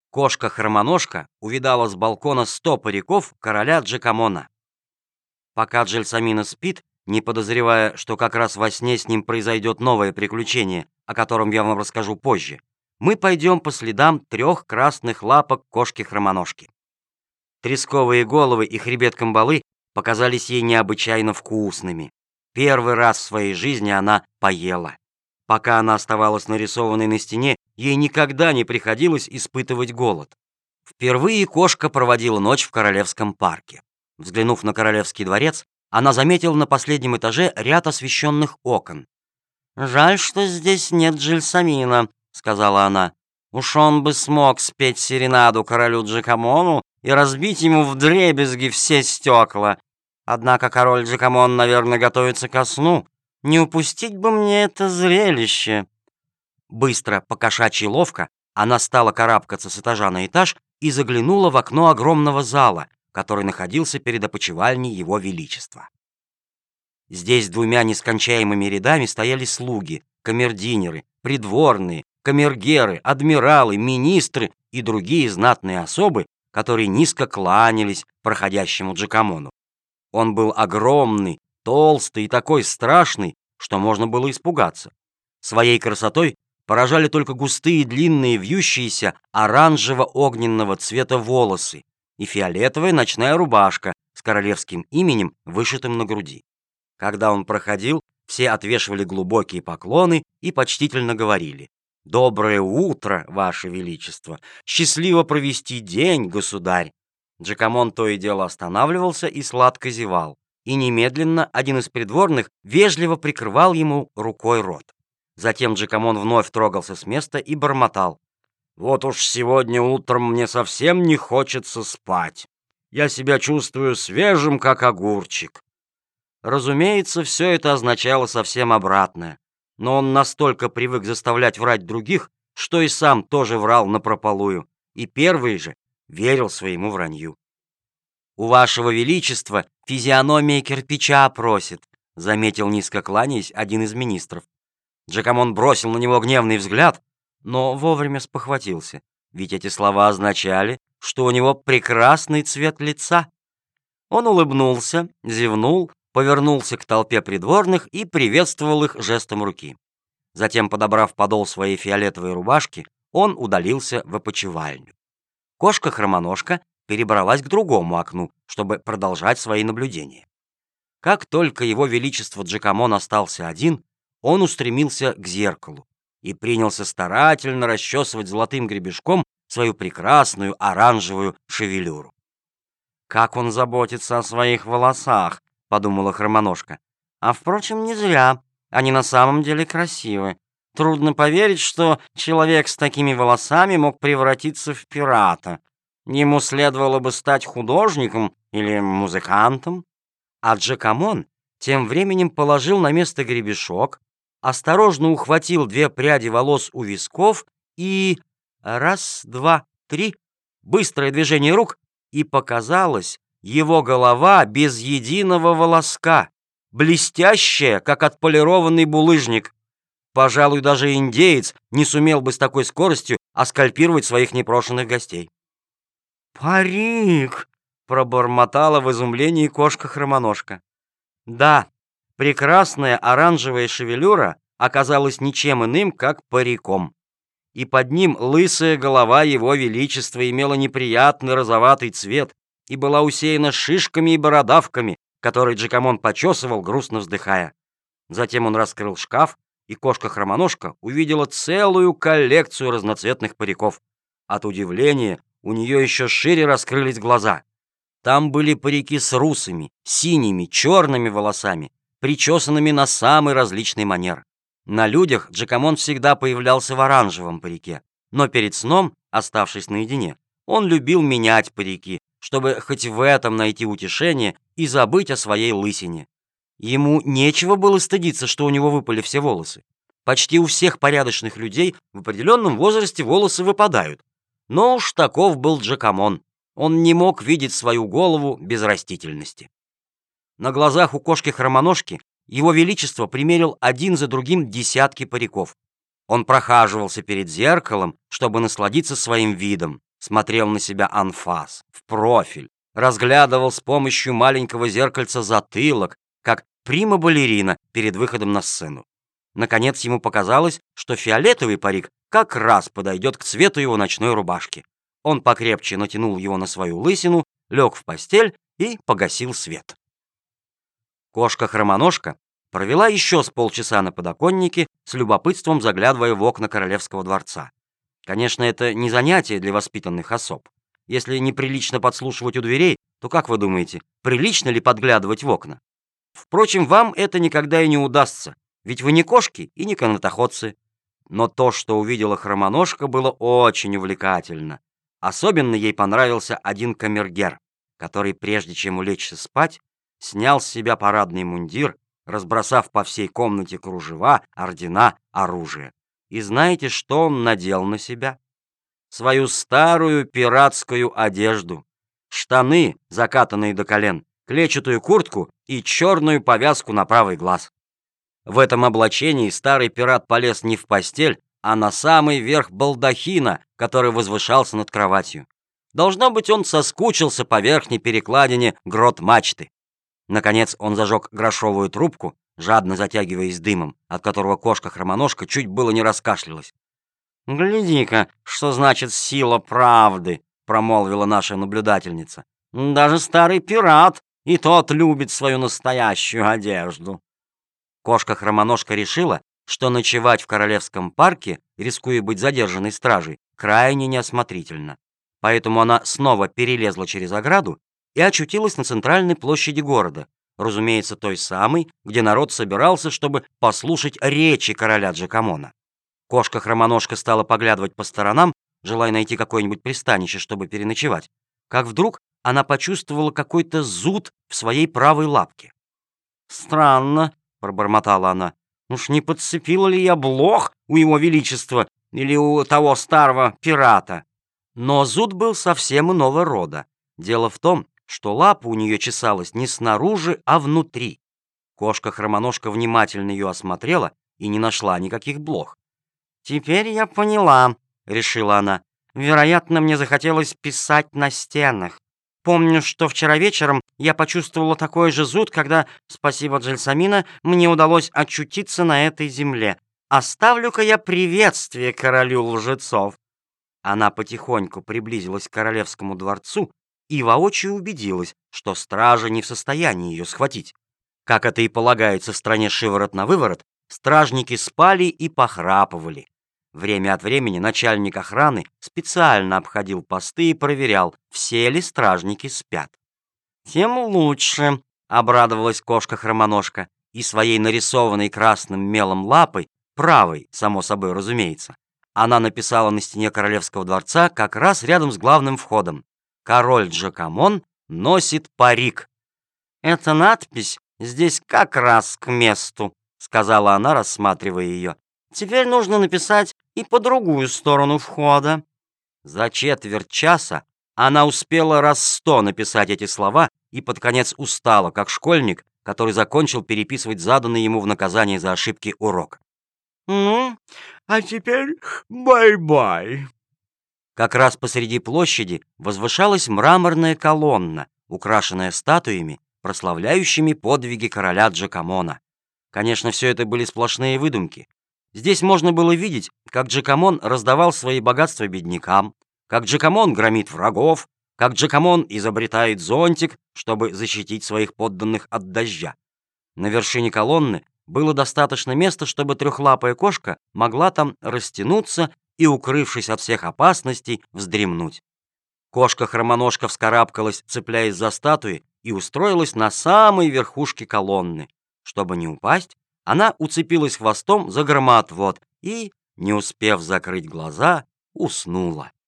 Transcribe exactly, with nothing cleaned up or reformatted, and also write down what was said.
Кошка-хромоножка увидала с балкона сто париков короля Джакамона. Пока Джельсомино спит, не подозревая, что как раз во сне с ним произойдет новое приключение, о котором я вам расскажу позже, мы пойдем по следам трех красных лапок кошки-хромоножки. Тресковые головы и хребет камбалы показались ей необычайно вкусными. Первый раз в своей жизни она поела. Пока она оставалась нарисованной на стене, ей никогда не приходилось испытывать голод. Впервые кошка проводила ночь в Королевском парке. Взглянув на Королевский дворец, она заметила на последнем этаже ряд освещенных окон. «Жаль, что здесь нет Джельсомино», — сказала она. «Уж он бы смог спеть серенаду королю Джакамону и разбить ему вдребезги все стекла. Однако король Джакамон, наверное, готовится ко сну. Не упустить бы мне это зрелище». Быстро, покошачьи ловко, она стала карабкаться с этажа на этаж и заглянула в окно огромного зала, который находился перед опочивальней его величества. Здесь двумя нескончаемыми рядами стояли слуги, камердинеры, придворные, камергеры, адмиралы, министры и другие знатные особы, которые низко кланялись проходящему Джакамону. Он был огромный, толстый и такой страшный, что можно было испугаться. Своей красотой поражали только густые, длинные, вьющиеся оранжево-огненного цвета волосы и фиолетовая ночная рубашка с королевским именем, вышитым на груди. Когда он проходил, все отвешивали глубокие поклоны и почтительно говорили: «Доброе утро, Ваше Величество! Счастливо провести день, государь!» Джакамон то и дело останавливался и сладко зевал, и немедленно один из придворных вежливо прикрывал ему рукой рот. Затем Джакамон вновь трогался с места и бормотал: «Вот уж сегодня утром мне совсем не хочется спать. Я себя чувствую свежим, как огурчик». Разумеется, все это означало совсем обратное, но он настолько привык заставлять врать других, что и сам тоже врал напропалую, и первый же верил своему вранью. «У вашего величества физиономия кирпича просит», — заметил, низко кланяясь, один из министров. Джакамон бросил на него гневный взгляд, но вовремя спохватился, ведь эти слова означали, что у него прекрасный цвет лица. Он улыбнулся, зевнул, повернулся к толпе придворных и приветствовал их жестом руки. Затем, подобрав подол своей фиолетовой рубашки, он удалился в опочивальню. Кошка-хромоножка перебралась к другому окну, чтобы продолжать свои наблюдения. Как только его величество Джакамон остался один, он устремился к зеркалу и принялся старательно расчесывать золотым гребешком свою прекрасную оранжевую шевелюру. «Как он заботится о своих волосах», — подумала хромоножка. «А, впрочем, не зря. Они на самом деле красивы. Трудно поверить, что человек с такими волосами мог превратиться в пирата. Ему следовало бы стать художником или музыкантом». А Джакамон тем временем положил на место гребешок, осторожно ухватил две пряди волос у висков и... раз, два, три... Быстрое движение рук, и показалось, его голова без единого волоска, блестящая, как отполированный булыжник. Пожалуй, даже индеец не сумел бы с такой скоростью оскальпировать своих непрошенных гостей. «Парик!» — пробормотала в изумлении кошка-хромоножка. Да, прекрасная оранжевая шевелюра оказалась ничем иным, как париком. И под ним лысая голова его величества имела неприятный розоватый цвет и была усеяна шишками и бородавками, которые Джакамон почесывал, грустно вздыхая. Затем он раскрыл шкаф, и кошка-хромоножка увидела целую коллекцию разноцветных париков. От удивления у нее еще шире раскрылись глаза. Там были парики с русыми, синими, черными волосами, причесанными на самый различный манер. На людях Джакамон всегда появлялся в оранжевом парике, но перед сном, оставшись наедине, он любил менять парики, чтобы хоть в этом найти утешение и забыть о своей лысине. Ему нечего было стыдиться, что у него выпали все волосы. Почти у всех порядочных людей в определенном возрасте волосы выпадают. Но уж таков был Джакамон. Он не мог видеть свою голову без растительности. На глазах у кошки-хромоножки его величество примерил один за другим десятки париков. Он прохаживался перед зеркалом, чтобы насладиться своим видом, смотрел на себя анфас, в профиль, разглядывал с помощью маленького зеркальца затылок, как прима-балерина перед выходом на сцену. Наконец ему показалось, что фиолетовый парик как раз подойдет к цвету его ночной рубашки. Он покрепче натянул его на свою лысину, лег в постель и погасил свет. Кошка-хромоножка провела еще с полчаса на подоконнике, с любопытством заглядывая в окна королевского дворца. Конечно, это не занятие для воспитанных особ. Если неприлично подслушивать у дверей, то, как вы думаете, прилично ли подглядывать в окна? Впрочем, вам это никогда и не удастся, ведь вы не кошки и не канатоходцы. Но то, что увидела хромоножка, было очень увлекательно. Особенно ей понравился один камергер, который, прежде чем улечься спать, снял с себя парадный мундир, разбросав по всей комнате кружева, ордена, оружие. И знаете, что он надел на себя? Свою старую пиратскую одежду. Штаны, закатанные до колен, клетчатую куртку и черную повязку на правый глаз. В этом облачении старый пират полез не в постель, а на самый верх балдахина, который возвышался над кроватью. Должно быть, он соскучился по верхней перекладине грот-мачты. Наконец он зажег грошовую трубку, жадно затягиваясь дымом, от которого кошка-хромоножка чуть было не раскашлялась. «Гляди-ка, что значит сила правды», — промолвила наша наблюдательница. «Даже старый пират и тот любит свою настоящую одежду». Кошка-хромоножка решила, что ночевать в Королевском парке, рискуя быть задержанной стражей, крайне неосмотрительно. Поэтому она снова перелезла через ограду и очутилась на центральной площади города, разумеется, той самой, где народ собирался, чтобы послушать речи короля Джакамона. Кошка-хромоножка стала поглядывать по сторонам, желая найти какое-нибудь пристанище, чтобы переночевать, как вдруг она почувствовала какой-то зуд в своей правой лапке. «Странно», — пробормотала она, — «уж не подцепила ли я блох у его величества или у того старого пирата?» Но зуд был совсем иного рода. Дело в том, что лапа у нее чесалась не снаружи, а внутри. Кошка-хромоножка внимательно ее осмотрела и не нашла никаких блох. «Теперь я поняла», — решила она. «Вероятно, мне захотелось писать на стенах. Помню, что вчера вечером я почувствовала такой же зуд, когда, спасибо Джельсамино, мне удалось очутиться на этой земле. Оставлю-ка я приветствие королю лжецов». Она потихоньку приблизилась к королевскому дворцу и воочию убедилась, что стража не в состоянии ее схватить. Как это и полагается в стране шиворот на выворот, стражники спали и похрапывали. Время от времени начальник охраны специально обходил посты и проверял, все ли стражники спят. «Тем лучше», — обрадовалась кошка-хромоножка, и своей нарисованной красным мелом лапой, правой, само собой разумеется, она написала на стене королевского дворца как раз рядом с главным входом: «Король Джакамон носит парик». «Эта надпись здесь как раз к месту», — сказала она, рассматривая ее. «Теперь нужно написать и по другую сторону входа». За четверть часа она успела раз сто написать эти слова и под конец устала, как школьник, который закончил переписывать заданный ему в наказание за ошибки урок. «Ну, а теперь бай-бай». Как раз посреди площади возвышалась мраморная колонна, украшенная статуями, прославляющими подвиги короля Джакамона. Конечно, все это были сплошные выдумки. Здесь можно было видеть, как Джакамон раздавал свои богатства беднякам, как Джакамон громит врагов, как Джакамон изобретает зонтик, чтобы защитить своих подданных от дождя. На вершине колонны было достаточно места, чтобы трехлапая кошка могла там растянуться и, укрывшись от всех опасностей, вздремнуть. Кошка-хромоножка вскарабкалась, цепляясь за статуи, и устроилась на самой верхушке колонны. Чтобы не упасть, она уцепилась хвостом за громоотвод и, не успев закрыть глаза, уснула.